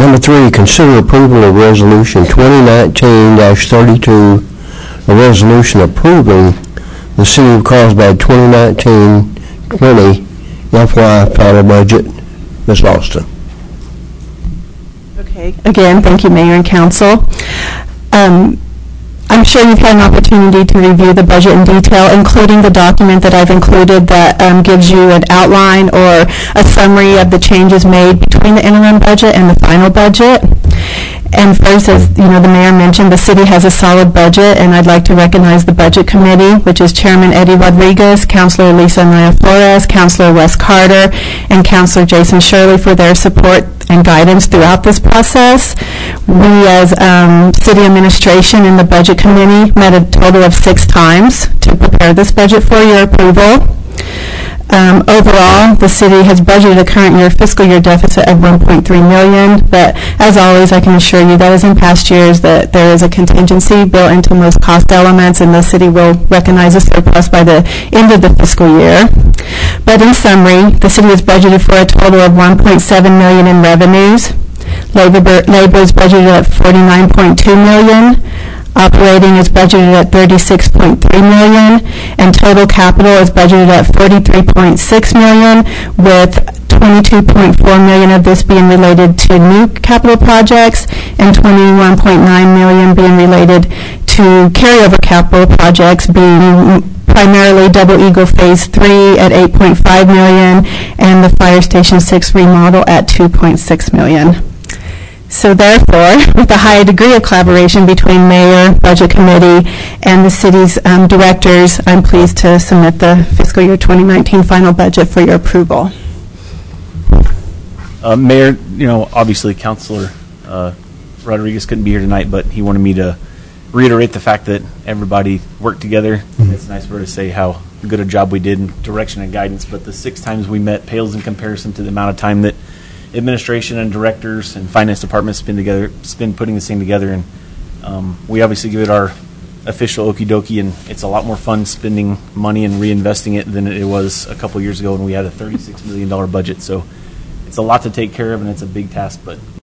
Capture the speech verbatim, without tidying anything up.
Number three, consider approval of Resolution twenty nineteen dash thirty-two, a resolution approving the City of Carlsbad twenty nineteen twenty F Y final budget. Miz Austin. Okay. Again, thank you, Mayor and Council. Um, I'm sure you've had an opportunity to review the budget in detail, including the document that I've included that um, gives you an outline or a summary of the changes made between the interim budget and the final budget. And first, as you know, the mayor mentioned, the city has a solid budget, and I'd like to recognize the Budget Committee, which is Chairman Eddie Rodriguez, Councilor Lisa Anaya Flores, Councilor Wes Carter, and Councilor Jason Shirley for their support and guidance throughout this process. We, as um, city administration in the Budget Committee, met a total of six times to prepare this budget for your approval. Um, overall, the city has budgeted a current year fiscal year deficit of one point three million dollars, but as always, I can assure you that as in past years that there is a contingency built into most cost elements, and the city will recognize a surplus by the end of the fiscal year. But in summary, the city has budgeted for a total of one point seven million dollars in revenues. Labor, labor is budgeted at forty-nine point two million dollars. Operating is budgeted at thirty-six point three million dollars, and total capital is budgeted at forty-three point six million dollars, with twenty-two point four million dollars of this being related to new capital projects and twenty-one point nine million dollars being related to carryover capital projects, being primarily Double Eagle Phase three at eight point five million dollars and the Fire Station six remodel at two point six million dollars. So therefore, with a high degree of collaboration between Mayor, Budget Committee, and the city's um, directors, I'm pleased to submit the fiscal year twenty nineteen final budget for your approval. Uh, Mayor, you know, obviously Councilor uh, Rodriguez couldn't be here tonight, but he wanted me to reiterate the fact that everybody worked together. Mm-hmm. It's nice for her to say how good a job we did in direction and guidance, but the six times we met pales in comparison to the amount of time that administration and directors and finance departments spend together, spend putting this thing together, and um, we obviously give it our official okie dokie, and it's a lot more fun spending money and reinvesting it than it was a couple years ago when we had a thirty-six million dollars budget. So it's a lot to take care of, and it's a big task, but